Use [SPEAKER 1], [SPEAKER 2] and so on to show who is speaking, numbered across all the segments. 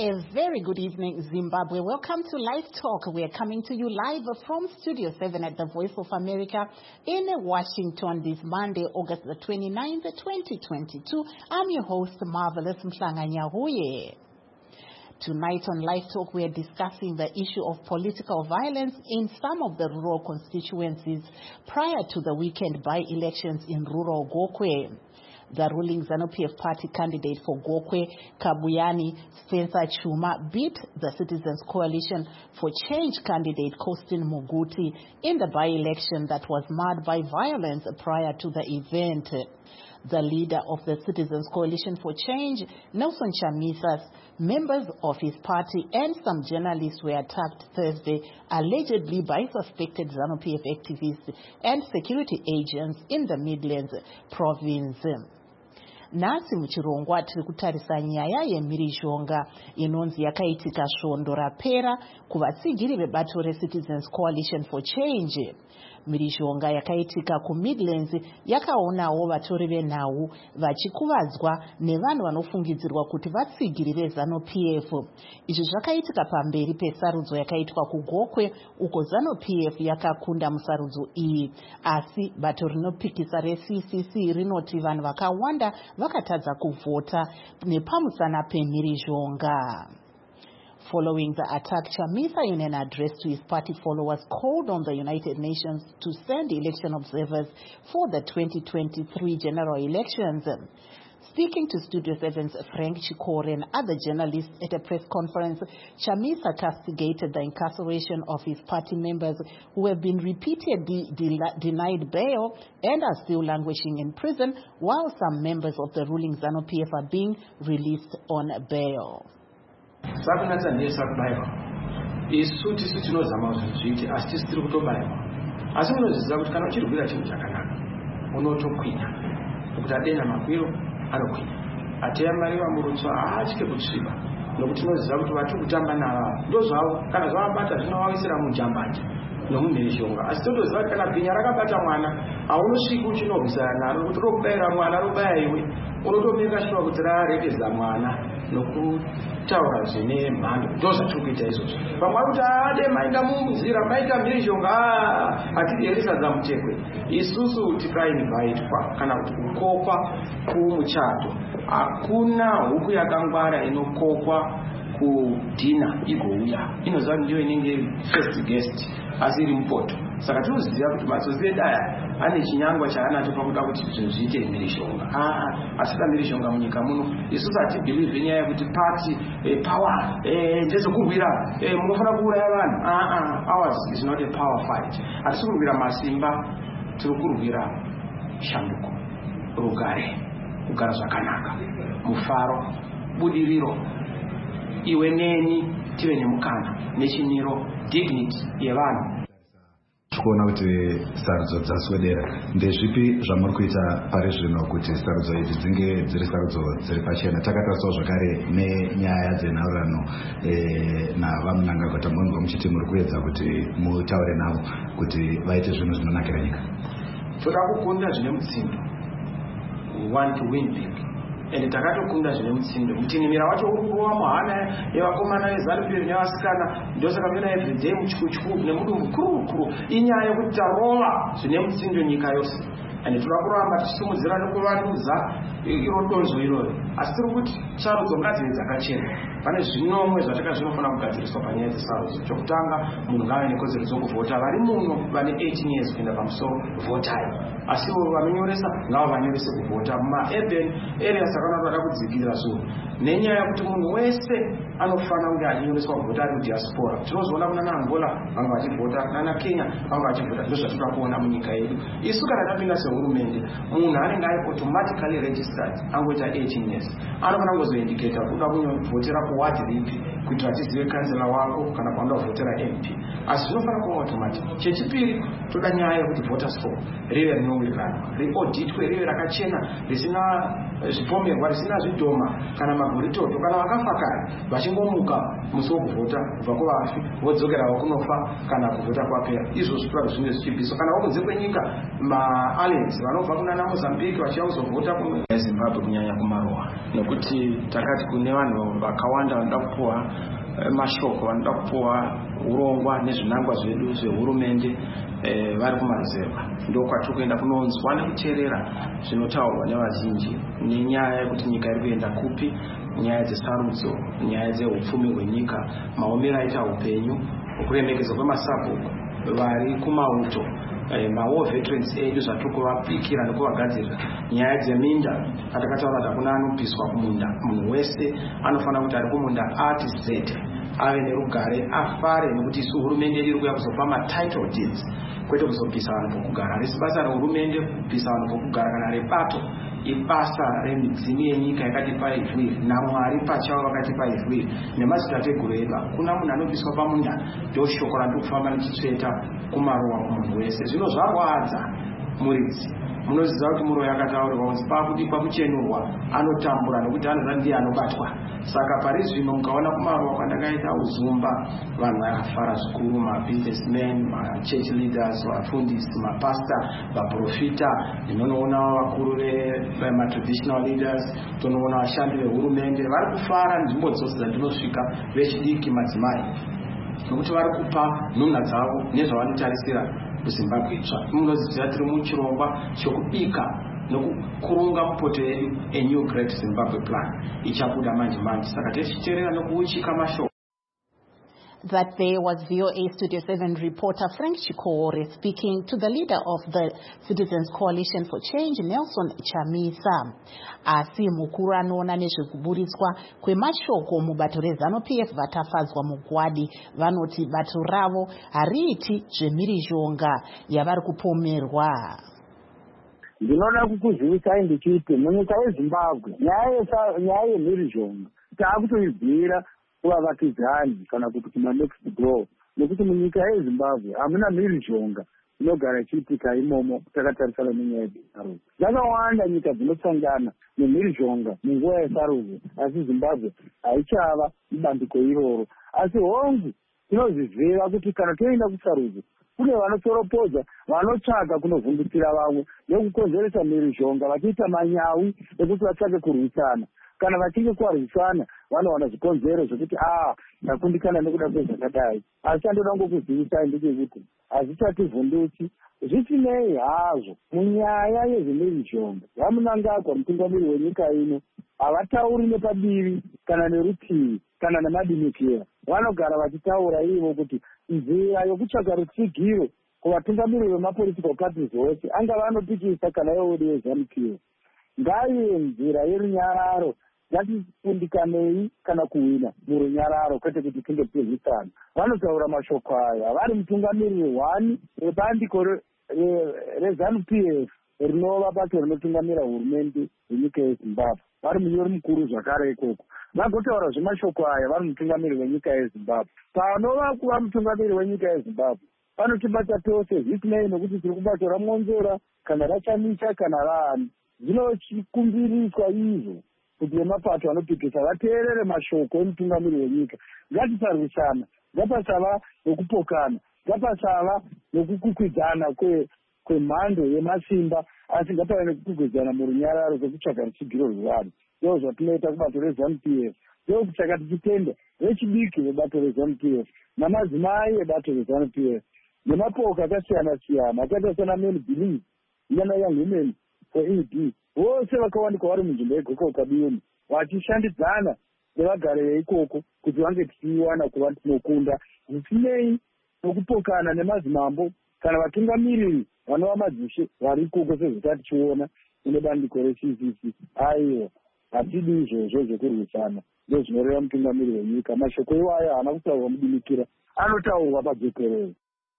[SPEAKER 1] A very good evening, Zimbabwe. Welcome to Live Talk. We are coming to you live from Studio 7 at the Voice of America in Washington this Monday, August the 29th, 2022. I'm your host, Marvelous Mhlanganyahuye. Tonight on Live Talk, we are discussing the issue of political violence in some of the rural constituencies prior to the weekend by-elections in rural Gokwe. The ruling ZANU-PF party candidate for Gokwe, Kabuyani Spencer Chuma, beat the Citizens Coalition for Change candidate Kostin Muguti in the by-election that was marred by violence prior to the event. The leader of the Citizens Coalition for Change, Nelson Chamisa, members of his party and some journalists were attacked Thursday, allegedly by suspected ZANU-PF activists and security agents in the Midlands province. Nasi muchirongwa tiri kutarisa nyaya yemhirizhonga inonzi yakaitika svondo rapera kuvatsigiri vebato reCitizens Coalition for Change. Mhirizhonga yakaitika kuMidlands yakaonawo vatori venhau vachikuvadzwa nevanhu vanofungidzirwa kuti vatsigiri veZANU-PF. Izvi zvakaitika pamberi pesarudzo yakaitwa kuGokwe uko ZANU-PF yakakunda musarudzo iyi, asi bato rinopikisa reCCC rinoti vanhu vakawanda vakatadza kuvhota nepamusana pemhirizhonga. Following the attack, Chamisa, in an address to his party followers, called on the United Nations to send election observers for the 2023 general elections. Speaking to Studio 7's Frank Chikore and other journalists at a press conference, Chamisa castigated the incarceration of his party members who have been repeatedly denied bail and are still languishing in prison, while some members of the ruling ZANU-PF are being released on bail.
[SPEAKER 2] Sakunatsa nesakubaiwa isu tisu tinozama zviti asi tisi tiri kutobaiwa asi munozviziva kuti kana uchirwira chinhu chakanaka unotokwinya nokuti adena makwiro anokwinya ateya mariva murutswa haatye kusviba nokuti tinoziva kuti vatiri kutamba navavo ndozvavo kana zvavabata zvinovawisira mujambanje nomumhirizhonga asi totoziva kuti kana bhinya rakabata mwana haunosviki uchinorwisana naro kuti rokubayira mwana robaya iwe unotomeka shuwa kuti raregedza mwana nokutaura zvine mhando ndozvatiri kuita izvozvo vamwe vari kuti ade maenda munzira maita mhirizhonga hatidierisa mutekwe isusu tikainvaitwa kana kuti kukokwa kumuchato hakuna huku yakangwara inokokwa kudhina igouya inoziva ndiyo inenge first guest asi iri mupoto saka tinoziva kuti matsotsi edu aya ane chinyangwa chaanacho pakuda kuti zvinhu zviite mhirizhonga asi mhirizhonga munyika muno isusu hatibhilive nyaya yekuti party power ndezvekurwira munofanira kuuraya vanhu ours is not a power fight hatisi kurwira masimba tiri kurwira shanduko rugare kugara zvakanaka mufaro budiriro iwe neni tive nemukana nechimiro dignity yevanhu.
[SPEAKER 3] Kuona kuti sarudzo dzaswedera ndezvipi zvamuri kuita pari zvino kuti sarudzo idzi dzinge dziri sarudzo dziri pachena? Takatariswa zvakare nenyaya dzenhaurirano navamunangagota munonzwa muchiti muri kuedza kuti mutaure navo kuti vaite zvinhu zvinonakira nyika.
[SPEAKER 2] Toda kukunda zvine mutsindo, we want to win big. Ende takatokunda zvine mutsindo mutinimira wacho uri kurova muhana yevakomana veZANU-PF nevasikana ndosaka mena everyday mutyutyu nemudumbu kurukuru inyaya yekuti tarova zvine mutsindo nyika yose ende toda kuramba tichisimudzira nekuvandudza iro donzo iroro asi tiri kuti sarudzo ngadzive dzakachena. Pane zvinomwe zvataka zvinofanira kugadziriswa panyaya dzesarudzo. Chokutanga munhu ngave nekodzero dzokuvhota vari muno vane 18 years kuenda pamusoro votai asi vanonyoresa ngavo vanyorese kuvhota mumaurban areas akanoda kudzikira zvinhu nenyaya yekuti munhu wese anofanira kunge achinyoreswa kuvhota ari mudiaspora. Tinozoona kuna naAngola vamwe vachivhota nana Kenya vamwe vachivhota ndozvatinoda kuona munyika yedu. Isu kana tapinda sehurumende munhu anenge ari automatically registered angoita 18 years anofanira kuzoindicata kuda kunyovhotera kuward ripi kuitira tizive kansela wako kana kwanda kuvhotera MP asi zvinofanira kuva automatic. Chechipiri toda nyaya yekuti voters form rive rinowirirana riauditwe rive rakachena risina zvipomerwa risina zvidhoma kana maguritoto kana vakafa kare vachingomuka musi wokuvhota kubva kuvafi vodzokerawo kunofa kana kuvhota kwapera. Izvozvo zvinenge zvichibviswa kana wokunze kwenyika maaliens vanobva kunana Mozambique vachiya kuzovhota kuZimbabwe kunyanya kumaruwa, nokuti takati kune vanhu vakawanda vanoda kupuwa mashoko, vanoda kupuwa urongwa nezvinangwa zvedu zvehurumende vari kumaruzeva. Ndokwatiri kuenda kunonzwa nekuteerera zvinotaurwa nevazhinji nenyaya yekuti nyika iri kuenda kupi, nyaya dzesarudzo, nyaya dzeupfumi hwenyika, maomero aita upenyu, kuremekedzwa kwemasabhuku vari kumauto, mawar veterans edu zvatiri kuvapikira nekuvagadzirira, nyaya dzeminda atakataura kuti hakuna anopiswa kumunda. Munhu wese anofanira kuti ari kumunda ati zete ave nerugare, afare, nekuti isu hurumende iri kuya kuzopa matitle deeds kwete kuzopisa vanhu pokugara. Risi basa rehurumende kupisa vanhu pokugara kana rebato, ibasa remidzini yenyika yakatipa ivhiri naMwari pachavo vakatipa ivhiri nemadzitateguru edu. Hakuna munhu anopiswa pamunda. Ndoshoko randikufamba ndichitsveta kumaruwa kumunhu wese. Zvino zvarwadza muridzi, munoziva kuti muro yakataurirwa kunzi pakudikwa kuchenurwa anotambura nekuti anoziva ndiye anobatwa. Saka pari zvino mukaona kumaruwa kwandakaita uzumba, vanhu vakafara zvikuru, mabusinessmen, machurch leaders, vafundisi, mapasta, vaprofita, ndinoona vakuru vematraditional leaders, tonoona vashandi vehurumende vari kufara nzvimbo dzose dzandinosvika, vechidiki, madzimai, nokuti vari kupa nhunha dzavo nezvavanotarisira kuZimbabwe itsva. Munoziva tiri muchirongwa chokubika nokukurunga mupoto yedu a new great Zimbabwe plan ichabuda manje manje. Saka tichiteerera nokuuchika mashoko.
[SPEAKER 1] That there was VOA Studio 7 reporter Frank Chikore speaking to the leader of the Citizens Coalition for Change, Nelson Chamisa. Asi mukuru anoona nezvekuburitswa kwemashoko mubato reZANU-PF vatafadzwa mugwadi vanoti bato ravo hariiti zvemhirizhonga yavari kupomerwa.
[SPEAKER 4] Ndinoda kukuzivisai ndichiti munyika yeZimbabwe nyaya yemhirizhonga taakutoibvira kuvavakidzani kana kuti kumanext door, nekuti munyika yeZimbabwe hamuna mhirizhonga inogara ichiitika imomo takatarisana nenyaya yesarudzo. Dzakawanda nyika dzinosangana nemhirizhonga munguva yesarudzo, asi Zimbabwe haichava ibandiko iroro. Asi hongu tinozivhira kuti kana toenda kusarudzo kune vanotoropodza, vanotsvaga kunovhundukira vamwe nekukonzeresa mhirizhonga vachiita manyawi ekuti vatsvage kurwisana. Kana vachinge kwarwisana vanowana zvikonzero zvokuti takundikana nekuda kwezvakadai. Asi andoda ngokuzivisai ndechekuti hazvichativhunduki. Zvisinei hazvo munyaya yezvemhirizhonga vamunangagwa mutungamiri wenyika ino havatauri nepadivi kana nerutivi kana nemadimikira. Vanogara vachitaura ivo kuti nzira yokutsvaga rutsigiro kuvatungamiri vemapolitical parties vose angava anopikisa kana yeodi yeZANU-PF ngaive nzira yerunyararo. Ngatikundikanei kana kuwina murunyararo kwete kuti tinge tichirwisana. Vanotaura mashoko aya vari mutungamiriri wani webandiko reZANU-PF rinova bato rinotungamira hurumende yenyika yeZimbabwe. Vari munyori mukuru zvakare ikoko. Vagotaura zvemashoko aya vari mutungamiri wenyika yeZimbabwe. Panova kuva mutungamiri wenyika yeZimbabwe panotibata tose, zvisinei nokuti tiri kubato raMonzera kana raChamisa kana raani. Zvinochikumbiriswa izvo kuti vemapato anopikisa vateerere mashoko emutungamiri wenyika. Ngatisarwisana, ngapasava nokupokana, ngapasava nokukwikwidzana kwemhando yemasimba, asi ngapave nekukwikwidzana murunyararo kwekutsvaga rutsigiro rwevanhu. Ndizvo zvatinoita kubato reZANU-PF. Ndokusaka tichitenda vechidiki vebato reZANU-PF namadzimai ebato reZANU-PF nemapoka akasiyana siyana akaita sana Men Believe nana Young Women for AD vose vakawanikwa vari munzvimbo yegoko kabiyoni vachishandidzana nevagari veikoko kuti vange tichiwana kuva tinokunda zvisinei nokupokana nemadzimambo kana vatungamiriri vanova madzishe vari ikoko sezvata tichiona ine bandiko reCCC. Aiwa, hatidi izvozvo zvekurwisana. Ndozvinoreva mutungamiri wenyika. Mashoko iwayo haana kutaurwa mudimikira, anotaurwa pajekerere.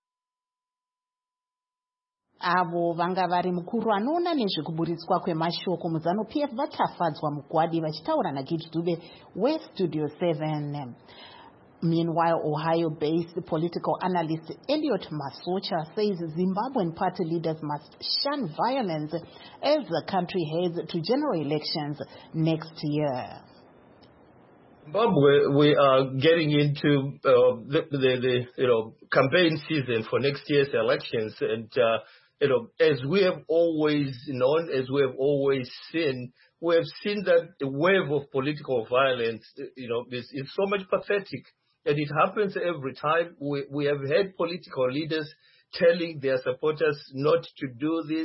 [SPEAKER 1] Avo vanga vari mukuru anoona nezvekuburitswa kwemashoko muZANU-PF vatafadzwa mugwadi vachitaura naGift Dube weStudio 7. Meanwhile, Ohio-based political analyst Elliot Masocha says Zimbabwean party leaders must shun violence as the country heads to general elections next year.
[SPEAKER 5] Zimbabwe, we are getting into the campaign season for next year's elections, and as we have always known, as we have always seen, we have seen that the wave of political violence, is so much pathetic, and it happens every time. We have had political leaders telling their supporters not to do this,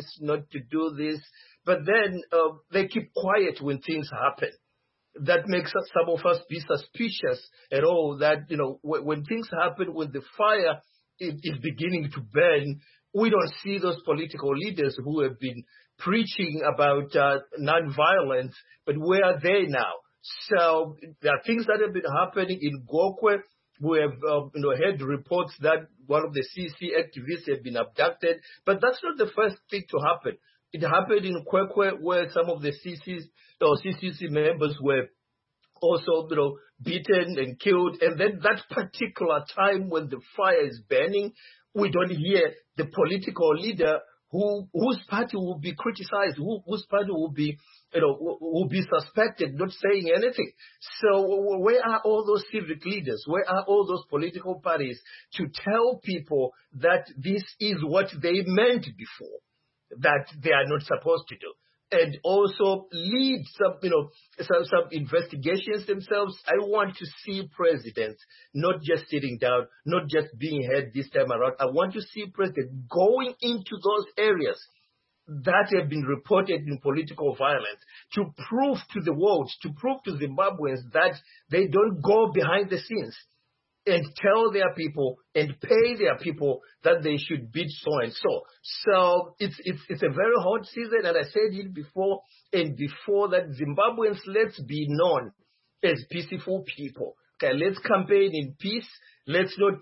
[SPEAKER 5] but then they keep quiet when things happen. That makes some of us be suspicious at all that, when things happen, when the fire is beginning to burn, we don't see those political leaders who have been preaching about nonviolence, but where are they now? So there are things that have been happening in Gokwe. We have heard reports that one of the CC activists had been abducted, but that's not the first thing to happen. It happened in Kwekwe, where some of the CCC members were also, beaten and killed. And then that particular time when the fire is burning, we don't hear the political leader whose party will be criticized, whose party will be, will be suspected, not saying anything. So where are all those civic leaders? Where are all those political parties to tell people that this is what they meant before, that they are not supposed to do? And also lead some investigations themselves. I want to see presidents not just sitting down, not just being heard this time around. I want to see presidents going into those areas that have been reported in political violence to prove to the world, to prove to Zimbabweans that they don't go behind the scenes and tell their people and pay their people that they should beat so and so. So it's a very hot season, and I said it before, and before that, Zimbabweans, let's be known as peaceful people. Okay, let's campaign in peace. Let's not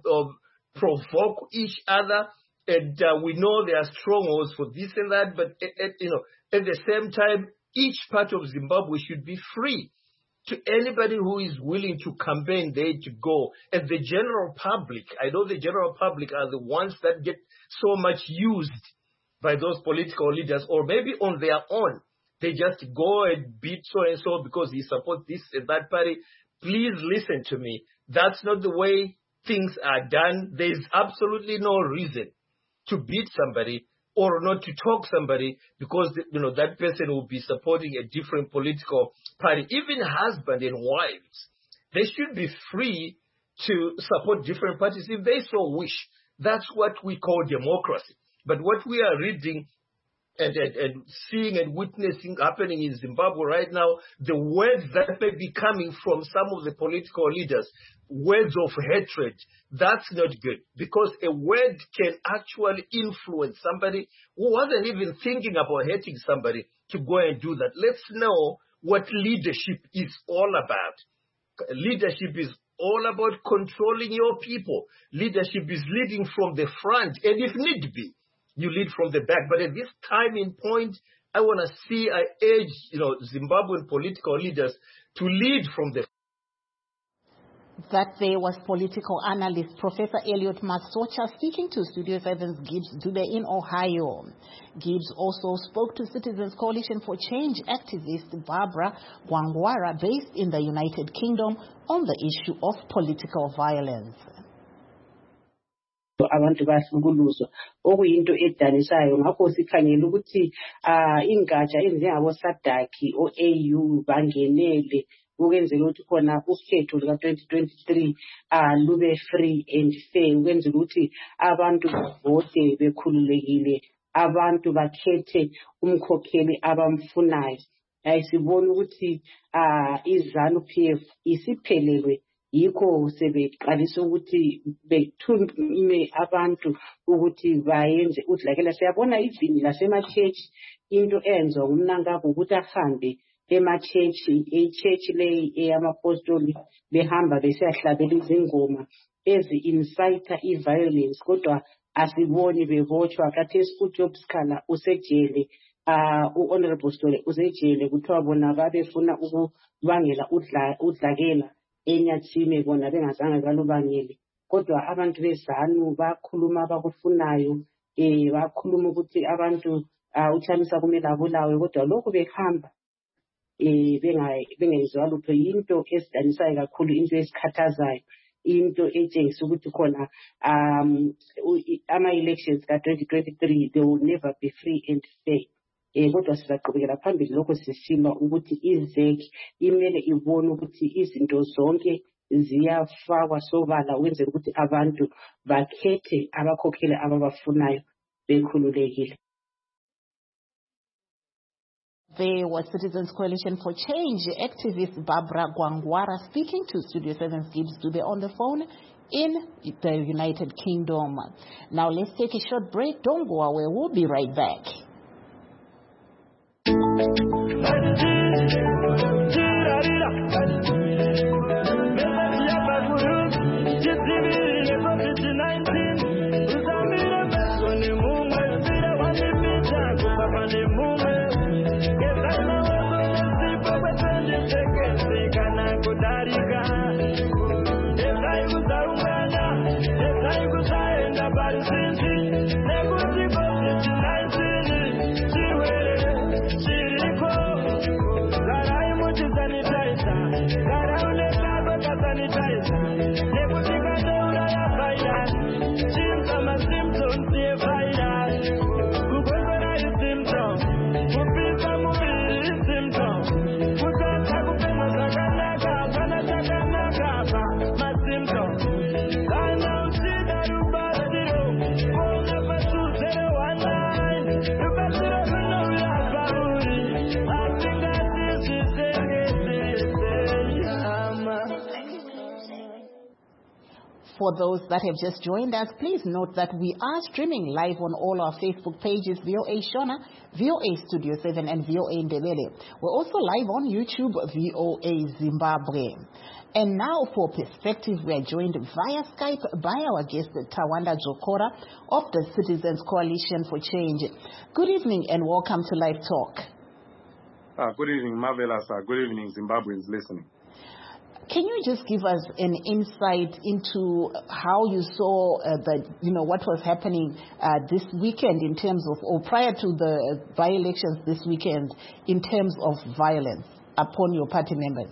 [SPEAKER 5] provoke each other. And we know there are strongholds for this and that, but at the same time, each part of Zimbabwe should be free to anybody who is willing to campaign there to go. And the general public, I know the general public are the ones that get so much used by those political leaders, or maybe on their own. They just go and beat so-and-so because he supports this and that party. Please listen to me. That's not the way things are done. There's absolutely no reason to beat somebody or not to talk somebody because that person will be supporting a different political party. Even husband and wives, they should be free to support different parties if they so wish. That's what we call democracy. But what we are reading and seeing and witnessing happening in Zimbabwe right now, the words that may be coming from some of the political leaders, words of hatred, that's not good, because a word can actually influence somebody who wasn't even thinking about hating somebody to go and do that. Let's know what leadership is all about. Leadership is all about controlling your people. Leadership is leading from the front, and if need be, you lead from the back. But at this time in point, I urge Zimbabwean political leaders to lead from the front.
[SPEAKER 1] That there was political analyst Professor Elliot Masocha speaking to Studio 7's Gibbs Dube in Ohio. Gibbs also spoke to Citizens Coalition for Change activist Barbara Gwangwara, based in the United Kingdom, on the issue of political violence.
[SPEAKER 6] Abantu basunguluzwa okuyinto edanisayo ngakho sikhangela ukuthi ingatsha ezinjengabo SADC o-AU bangenele ukwenzela ukuthi khona ukhetho lika 2023 lube free and fair, ukwenzela ukuthi abantu vote bekhululekile, abantu bakhethe umkhokheli abamfunayo. Ayisibona ukuthi iZANU-PF isiphelelwe yikho sebeqalisa ukuthi bethume abantu ukuthi bayenze udlakela. Siyabona izini lasema-church into enziwa ngumnankabo ukuthi ahambe ema-church, i-church leyi eyamapostoli behamba besiyahlabela izingoma ezi-inciter i-violence, kodwa asiboni bebotshwa. Khathesi uJob Sikhala usejele, u-Honorable Stole usejele, kuthiwa bona babefuna ukubangela udlakela eNyathime bona bengazange balubangele kodwa abantu beZANU bakhuluma abakufunayo bakhuluma ukuthi abantu uChamisa kumele abulawe kodwa lokhu behamba bengenziwa lutho. Yinto esidanisayo kakhulu, into esikhathazayo, into etshengisa ukuthi khona ama-elections ka-2023 they will never be free and fair. Kodwa sizaqhubekela phambili lokho sisima ukuthi iZEC imele ibone ukuthi izinto zonke ziyafakwa sobala ukwenzela ukuthi abantu bakhethe abakhokheli ababafunayo bekhululekile.
[SPEAKER 1] There was Citizens Coalition for Change activist Barbara Gwangwara speaking to Studio 7's Gibbs Dube on the phone in the United Kingdom. Now let's take a short break. Don't go away. We'll be right back. For those that have just joined us, please note that we are streaming live on all our Facebook pages, VOA Shona, VOA Studio 7, and VOA Ndebele. We're also live on YouTube, VOA Zimbabwe. And now for perspective, we are joined via Skype by our guest, Tawanda Jokora of the Citizens Coalition for Change. Good evening and welcome to Live Talk.
[SPEAKER 7] Good evening, Marvelous. Good evening, Zimbabweans listening.
[SPEAKER 1] Can you just give us an insight into how you saw what was happening this weekend in terms of, or prior to the by-elections this weekend, in terms of violence upon your party members?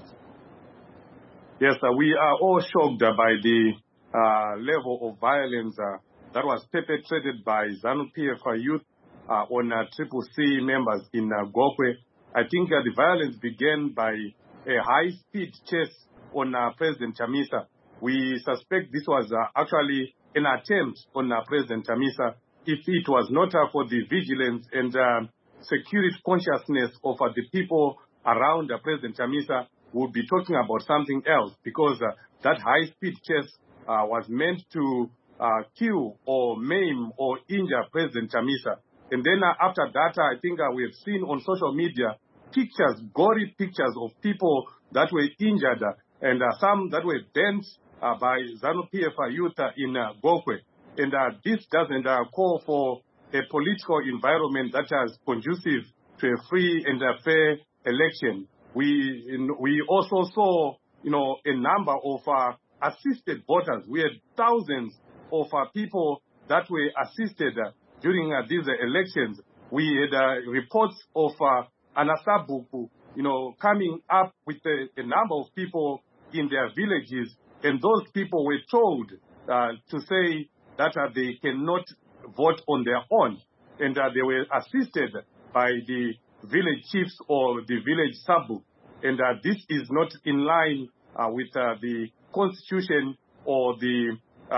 [SPEAKER 7] Yes, we are all shocked by the level of violence that was perpetrated by ZANU-PF youth on CCC members in Gokwe. I think the violence began by a high-speed chase on President Chamisa. We suspect this was actually an attempt on President Chamisa. If it was not for the vigilance and security consciousness of the people around President Chamisa, we would be talking about something else, because that high-speed chase was meant to kill or maim or injure President Chamisa. And then after that, I think we have seen on social media pictures, gory pictures of people that were injured and some that were bent by ZANU-PF youth in Gokwe. And this doesn't call for a political environment that is conducive to a free and a fair election. We also saw, a number of assisted voters. We had thousands of people that were assisted during these elections. We had reports of Anasabuku, coming up with a number of people in their villages, and those people were told to say that they cannot vote on their own, and they were assisted by the village chiefs or the village sabu. And this is not in line with the constitution or the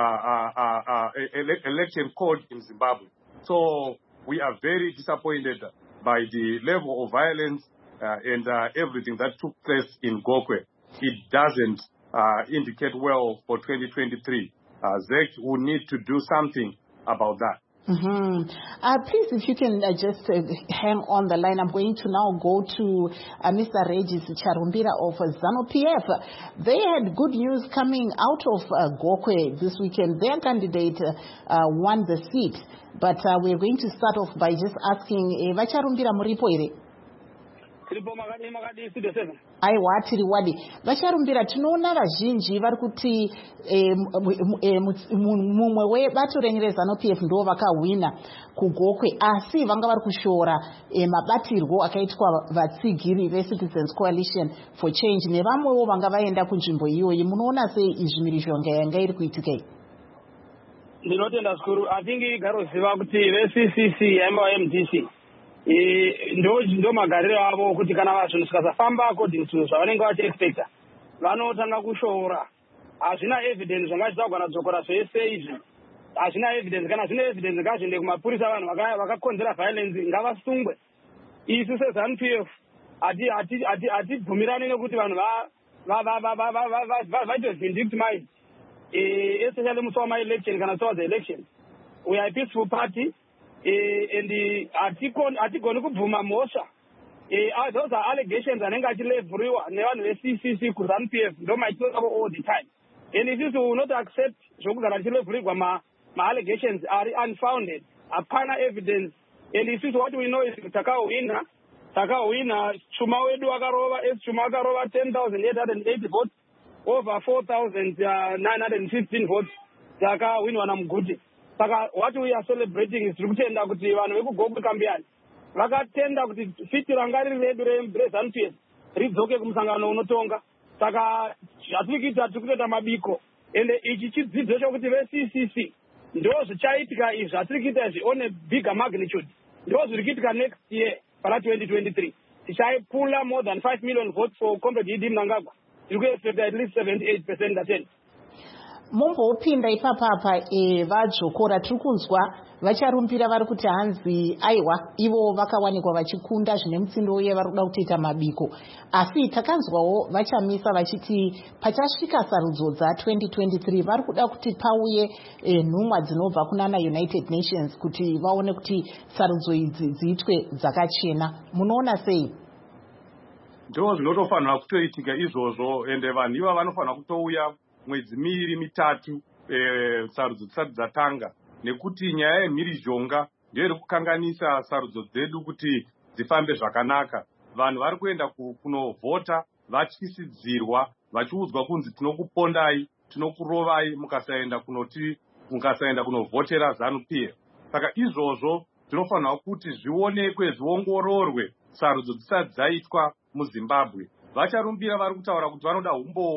[SPEAKER 7] election code in Zimbabwe. So we are very disappointed by the level of violence and everything that took place in Gokwe. It doesn't indicate well for 2023. ZEC will need to do something about that.
[SPEAKER 1] Mm-hmm. Please, if you can just hang on the line. I'm going to now go to Mr. Regis Charumbira of ZANU-PF. They had good news coming out of Gokwe this weekend. Their candidate won the seat. But we're going to start off by just asking Vacharumbira Muripoire.
[SPEAKER 8] tiripo makadi studio 7.
[SPEAKER 1] Aiwa tiri wadi vacharumbira tinoona vazhinji vari kuti mumwe webato renyu reZANU-PF ndo vakahwina kugokwe asi vanga vari kushora mabatirwo akaitwa vatsigiri veCitizens Coalition for Change nevamwewo vanga vaenda kunzvimbo iyoyi. Munoona sei izvi mhirizhonga yanga iri kuitikei?
[SPEAKER 8] Ndinotenda zvikuru. atingi igaroziva kuti veCCC yaimba vaMDC ndo magariro avo kuti kana zvinhu zvikasafamba according to zvavanenge vachiexpecta vanotanga kushora. Hazvina evidence zvanga zvichagona kudzokora zvese izvi. Hazvina evidence. Kana zvine evidence ngazviende kumapurisa vanhu vakakonzera violence ngavasungwe. Isu seZANU-PF hatibvumirani nekuti vanhu vaite vindictimized, especially musi wama-election kana towards the election. We are a peaceful party. And hatigoni kubvuma mhosva. Those are allegations anenge achilevhuriwa nevanhu veCCC kuZANU-PF ndo maitiro avo all the time. And if you will not accept zvokugara achilevhurirwa ma-allegations are unfounded, hapana evidence. And if what we know is takahwina Chuma wedu Chuma akarova 10,880 votes over 4,915 votes takahwinwa naMuguti. Saka what we are celebrating is kutenda kuti vanhu vekugogwe Kambiyani vakatenda kuti fiti ranga riri redu reZANU-PF ridzoke kumusangano unotonga. Saka tiri kuita mabiko ende ichi chidzidzo chokuti veCCC ndo zvichaitika izvi zvatiri kuita izvi on a bigger magnitude ndo zviri kuitika next year para 2023 tichaipula more than 5 million votes for Comrade Idi Mnangagwa. Tiri kuexpect at least 78% attend.
[SPEAKER 1] Mumbopinda ipapapa vadzokora tiri kunzwa vacharumbira vari kuti hanzi aiwa ivo vakawanikwa vachikunda zvine mutsindo uye vari kuda kutoita mabiko. Asi takanzwawo vachamisa vachiti pachasvika sarudzo dza2023 vari kuda kuti pauye nhumwa dzinobva kunana United Nations kuti vaone kuti sarudzo idzi dziitwe dzakachena. Munoona sei?
[SPEAKER 7] Ndo zvinotofanira kutoitika izvozvo ende vanhu iva vanofanira kutouya mwedzi miviri mitatu sarudzo dzisati dzatanga, nekuti nyaya yemhirizhonga ndiyo iri kukanganisa sarudzo dzedu kuti dzifambe zvakanaka. Vanhu vari kuenda kunovhota vatyisidzirwa vachiudzwa kunzi tinokupondai, tinokurovai mukasaenda kunovhotera ZANU-PF. Saka izvozvo zvinofanira kuti zvionekwe, zviongororwe sarudzo dzisati dzaitwa muZimbabwe. Vacharumbira vari kutaura kuti vanoda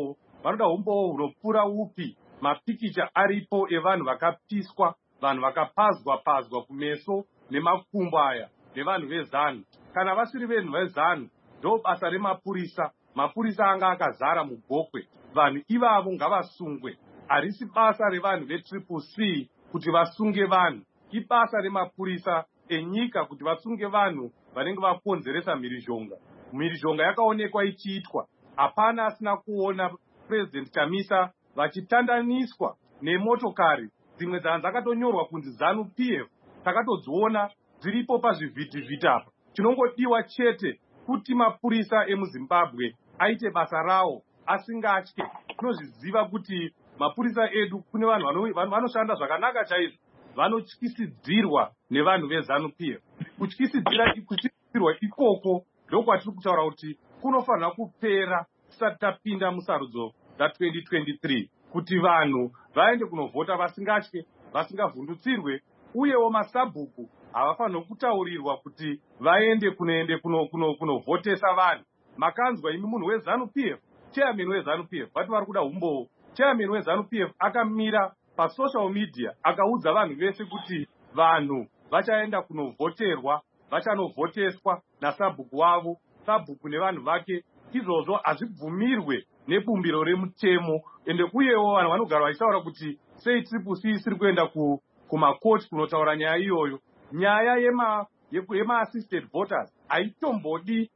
[SPEAKER 7] umbowo hunopfuura upi. Mapikicha aripo evanhu vakapiswa, vanhu vakapazwa kumeso nemakumbo aya nevanhu veZANU. Kana vasiri venhu veZANU ndo basa remapurisa. Mapurisa anga akazara mugokwe. Vanhu ivavo ngavasungwe. Harisi basa revanhu veCCC kuti vasunge vanhu. Ibasa remapurisa enyika kuti vasunge vanhu vanenge vakonzeresa mhirizhonga. Mhirizhonga yakaonekwa ichiitwa. Hapana asina kuona President Chamisa vachitandaniswa nemotokari dzimwe dzakatonyorwa kunzi ZANU-PF. Takatodziona dziripo pazvivhitivhiti apa. Chinongodiwa chete kuti mapurisa emuZimbabwe aite basa rawo asingatye. Tinozviziva kuti mapurisa edu kune vanhu vanoshanda zvakanaka chaizvo, vanotyisidzirwa nevanhu veZANU-PF. Kutyisidzirwa ikoko ndokwatiri kutaura kuti kunofanira kupera tisati tapinda musarudzo dza2023 kuti vanhu vaende kunovhota vasingatye, vasingavhundutsirwe, uyewo masabhuku havafanira kutaurirwa kuti vaende kunovhotesa vanhu. Makanzwa imi munhu weZANU-PF, chairman weZANU-PF vati vari kuda umbowo. Chairman weZANU-PF akamira pasocial media akaudza vanhu vese kuti vanhu vachaenda kunovhoterwa, vachanovhoteswa nasabhuku wavo, sabhuku nevanhu vake. Izvozvo hazvibvumirwe nebumbiro remutemo. Ende uyewo vanhu vanogara vachitaura kuti sei CCC isiri kuenda kumakoti kunotaura nyaya iyoyo. Nyaya yema-assisted voters haitombodi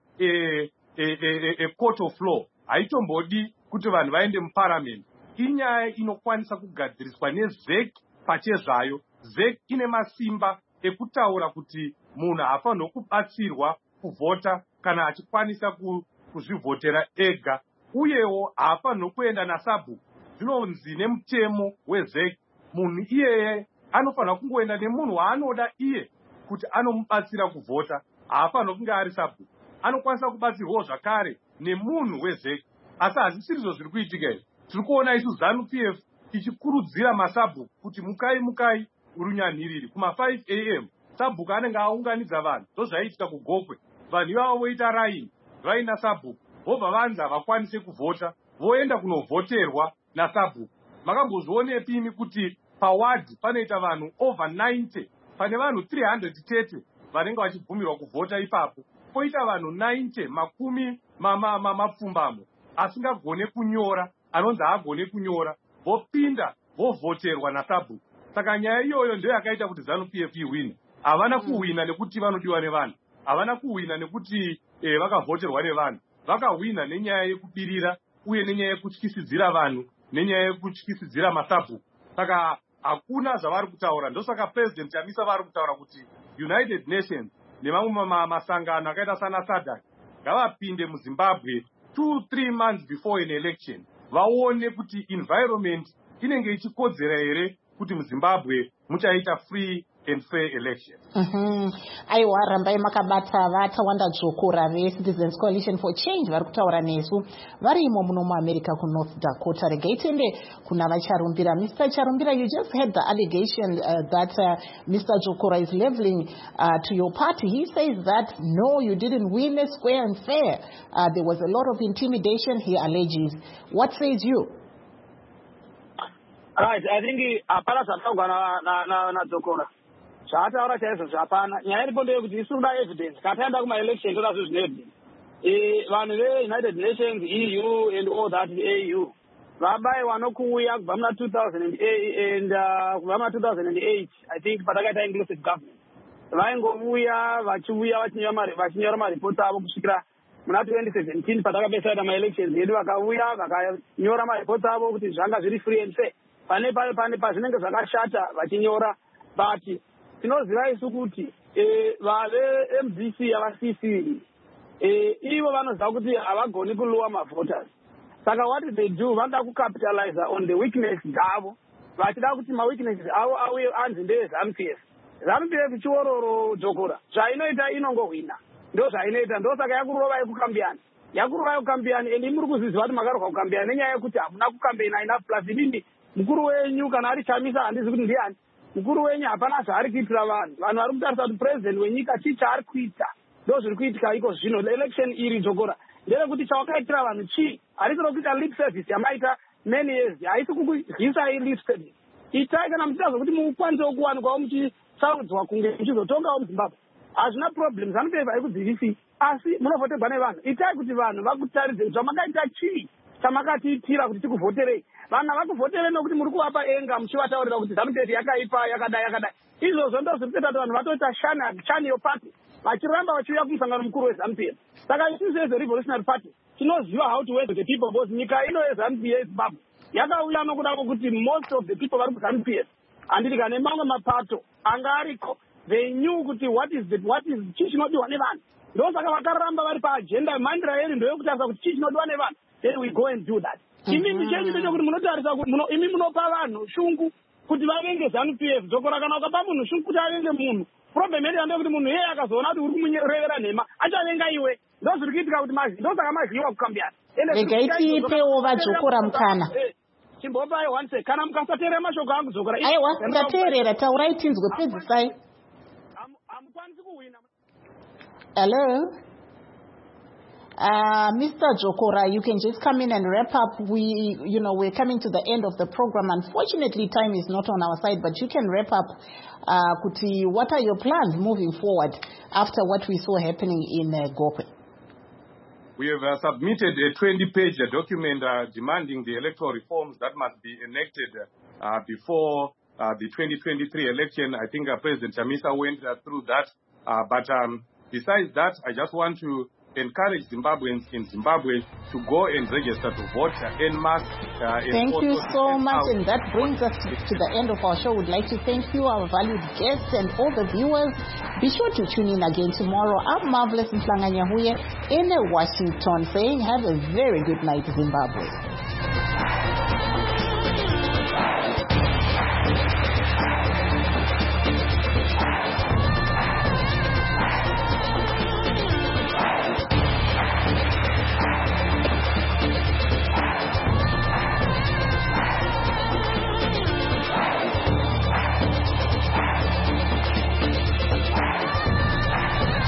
[SPEAKER 7] court of law, haitombodi kuti vanhu vaende muparliament. Inyaya inokwanisa kugadziriswa neZEC pachezvayo. ZEC ine masimba ekutaura kuti munhu haafanira kubatsirwa kuvhota kana achikwanisa kuzvivhotera ega, uyewo haafanira kuenda nasabhuku. Zvinonzi nemutemo weZEC munhu iyeye anofanira kungoenda nemunhu waanoda iye kuti anomubatsira kuvhota, haafanira kunge ari sabhuku. anokwanisa kubatsirwawo zvakare nemunhu wezeki. Asi hazisirizvo zviri kuitika izvi. Tiri kuona isu ZANU-PF ichikurudzira masabhuku kuti mukai urunyanhiriri kuma5 AM sabhuku anenge aunganidza vanhu. Ndozvaiitika kuGokwe. Vanhu ivavo voita raini vaina sabhuku vobva vanzi havakwanise kuvhota voenda kunovhoterwa nasabhuku. Makambozvionepi imi kuti pawadhi panoita vanhu over 90 pane vanhu 330 vanenge vachibvumirwa kuvhota ipapo, poita vanhu 90 makumi mapfumbamo asingagone kunyora, anonzi haagone kunyora, vopinda vovhoterwa nasabhuku. Saka nyaya iyoyo ndiyo yakaita kuti ZANU-PF iwine. Havana kuwina nekuti vanodiwa nevanhu, havana kuwina nekuti vakavhoterwa nevanhu, vakawina nenyaya yekubirira uye nenyaya yekutyisidzira vanhu, nenyaya yekutyisidzira masabhuku. Saka hakuna zvavari kutaura. Ndosaka President Chamisa vari kutaura kuti United Nations nemamwe masangano akaita sana SADC ngavapinde muZimbabwe 2-3 months before an election vaone kuti environment inenge ichikodzera here kuti muZimbabwe muchaita free and fair election.
[SPEAKER 1] Aiwa, rambai makabata vatawanda Dzvokora veCitizens Coalition for Change vari kutaura nesu varimo muno muAmerica kuNorth Dakota. Regai tende kuna vaCharumbira. Mr. Charumbira, you just heard the allegation that Mr. Dzvokora is leveling to your party. He says that no, you didn't win it square and fair. There was a lot of intimidation, he alleges. What says you?
[SPEAKER 8] Right, I think apana zvataurwa naDzvokora zvaataura chaizvo zvapana. Nyaya iripo ndeyekuti isu kuda evidence kataenda kuma-election toda zviro zvine evidence. Vanhu ve-United Nations, EU and all that, AU vabayiwa nokuuya kubva muna 2008 and kubva muna 2008 I think patakaita inclusive government vaingovuya vachiuya vachinyora maripoti avo kusvikira muna 2017 patakapesana ma-elections edu vakauya vakanyora maripoti avo kuti zvanga zviri free and fair. Pane pazvinenge zvakashata vachinyora, but tinoziva isu kuti vave-MDC yava-CC ivo vanoziva kuti havagoni kulowa mavoters. Saka what they do, vanoda kucapitalize on the weakness dzavo vachida kuti ma-weaknesses avo auye anzi ndeye-ZANU-PF. ZANU-PF chiororo Dzvokora zvainoita inongohwina, ndo zvainoita. Ndo saka yakurovai kukambiani and muri kuziziva kuti makarohwa kukambiani nenyaya yekuti hamuna kukambiana enough. Plus inini mukuru wenyu kana ari Chamisa handizi kuti ndiani mukuru wenyu, hapana zvaari kuitira vanhu vari kutarisa kuti president wenyika chii chaari kuita. Ndo zviri kuitika iko zvino. Election iri Dzvokora ndeyekuti chawakaitira vanhu chii. Harisi rokuita lip service yamaita many years, haisi kukuryisai lip service. Itai kana muchita zvokuti mukwanisewo kuwanikwawo muchisaudzwa kunge muchizotongawo muZimbabwe, hazvina problem. ZANU-PF haikudzivisi, asi munovhoterwa nevanhu. Itai kuti vanhu vakutaridze kuti zvamakaita chii chamakatiitira kuti tikuvhoterei. Vanhu havakuvhoterei nokuti muri kuvapa enga muchivataurira kuti ZANU-PF yakaipa yakadai. Izvozvo ndo zviri kuita kuti vanhu vatoita shani yopati vachiramba vachiuya kumusangano mukuru weZANU-PF. Saka isusu as-Revolutionary Party tinoziva how to work with the people, because nyika ino yeZANU-PF Zimbabwe yakauya nokuda kwokuti most of the people vari kuZANU-PF handiti kana mamwe mapato anga ariko, they knew kuti what is chii chinodiwa nevanhu. Ndo saka vakaramba vari paagenda mhandira yedu ndoyokutarisa kuti chii chinodiwa nevanhu, then we go and do that. Imimi chenyu ndechekuti munotarisa kuti imi munopa vanhu shungu kuti vavenge ZANU-PF. Dzvokora kana ukapa munhu shungu kuti avenge munhu, problem yedu ndeyekuti munhu iyeye akazoona kuti uri kumurevera nhema achavenga iwe. Ndo zviri kuitika kuti ndo saka mazviwa kukambiana.
[SPEAKER 1] Regai tiipewo vaDzvokora mukana.
[SPEAKER 8] Chimbopai one sec, kana mukasateerera mashoko angu Dzvokora.
[SPEAKER 1] Aiwa, ndateerera, taurai tinzwe, pedzisai.
[SPEAKER 8] Hamukwanisi kuwina.
[SPEAKER 1] Hello? Mr. Dzvokora, you can just come in and wrap up. We're coming to the end of the program. Unfortunately, time is not on our side, but you can wrap up. Kuti, what are your plans moving forward after what we saw happening in Gokwe?
[SPEAKER 7] We have submitted a 20-page document demanding the electoral reforms that must be enacted before the 2023 election. I think President Chamisa went through that. But besides that, I just want to encourage Zimbabweans in Zimbabwe to go and register to vote en masse.
[SPEAKER 1] Thank you so much, and that brings us to the end of our show. We'd like to thank you, our valued guests, and all the viewers. Be sure to tune in again tomorrow. I'm Marvelous Mhlanga Nyahuye in Washington, saying have a very good night, Zimbabwe.